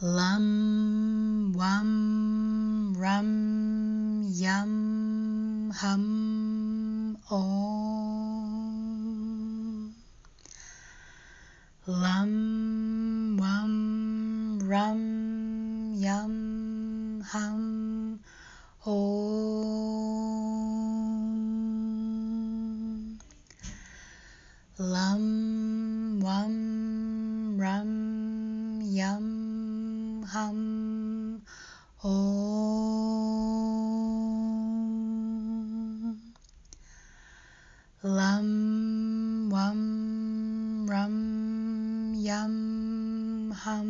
Lam wam ram yam ham om. Lam wam ram yam ham om. Lam wam ram yam ham om. Lam wam ram yam ham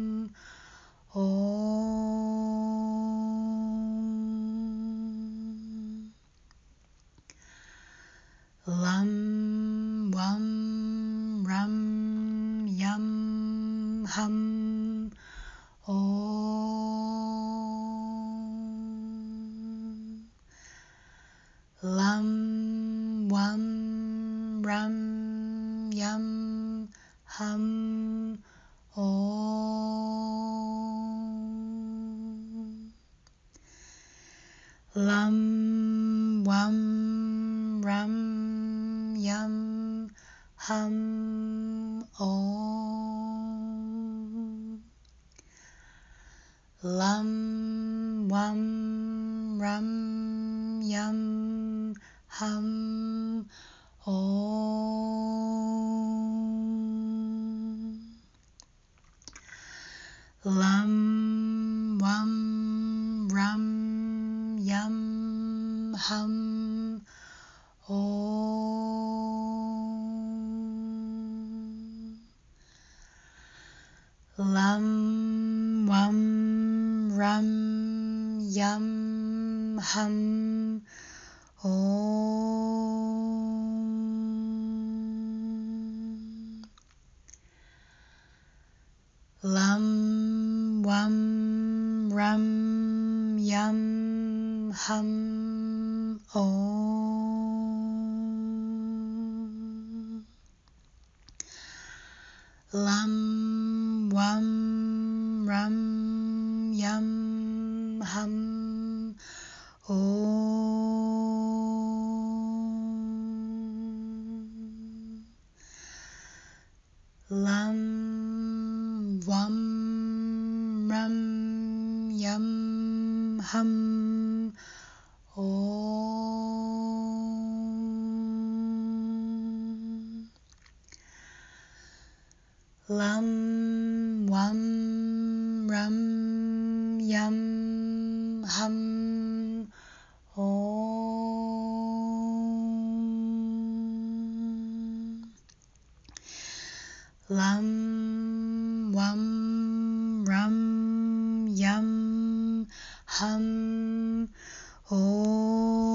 om. Lam wam ram yam ham om. Lam wam ram yam ham om. Lam wam ram yam ham om. Lam wam ram yam ham om. Lam wam ram yam ham om. Lam wam ram yam ham om. Lam wam ram yam ham om. Lam wam ram yam ham om. Lam wam ram yam ham om. Lam wam ram yam ham om. Lam wam ram yam ham om.